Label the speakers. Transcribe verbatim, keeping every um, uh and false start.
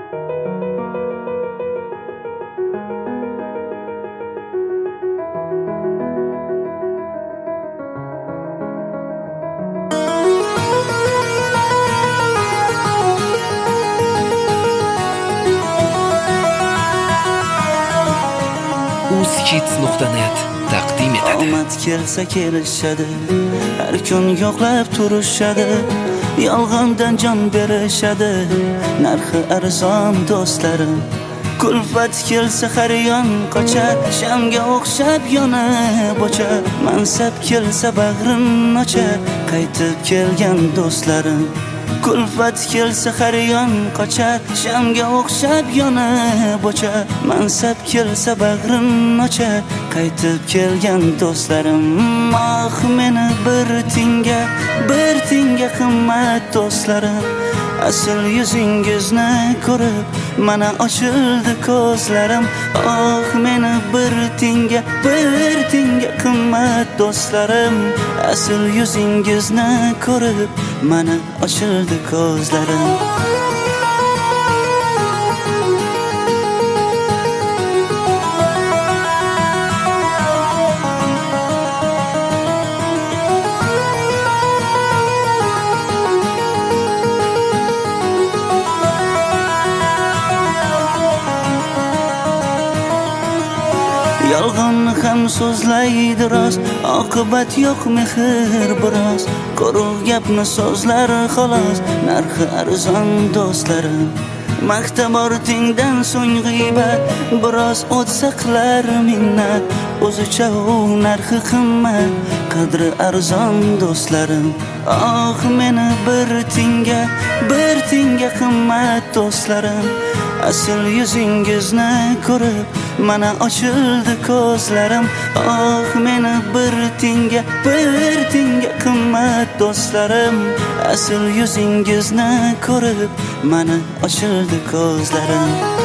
Speaker 1: uzkids nuqta net taqdim etadi.
Speaker 2: Omad kelsa kelishadi, har kun yo'qlab turishadi, yolg'ondan jon berishadi, narxi arzon do'stlarim. Kulfat kelsa har yon qochar, shamga o'xshab yonib o'char, mansab kelsa bag'rin ochar, qaytib kelgan do'stlarim. Kulfat kelsa har yon qochar, shamga o'xshab yonib o'char, mansab kelsa bag'rin ochar, qaytib kelgan do'stlarim. Ah meni bir tinga, bir tinga qimmat do'stlarim, asl yuzingizni ko'rib mana ochildi ko'zlarim. Oh meni bir tinga, bir tinga qimmat do'stlarim, asl yuzingizni ko'rib mana ochildi ko'zlarim. Yolg'onni ham so'zlaydi rost, oqibat yo'q mehr biroz, quruq gapni so'zlar xolos, narxi arzon do'stlarim. Maqtab ortingdan so'ng g'iybat, biroz o'tsa qilar minnat, o'zicha u narxi qimmat, qadri arzon do'stlarim. Oh meni bir tinga, bir tinga qimmat do'stlarim, asl yuzingizni ko'rib mana ochildi ko'zlarim. Oh meni bir tinga, bir tinga qimmat do'stlarim, asl yuzingizni ko'rib mana ochildi ko'zlarim.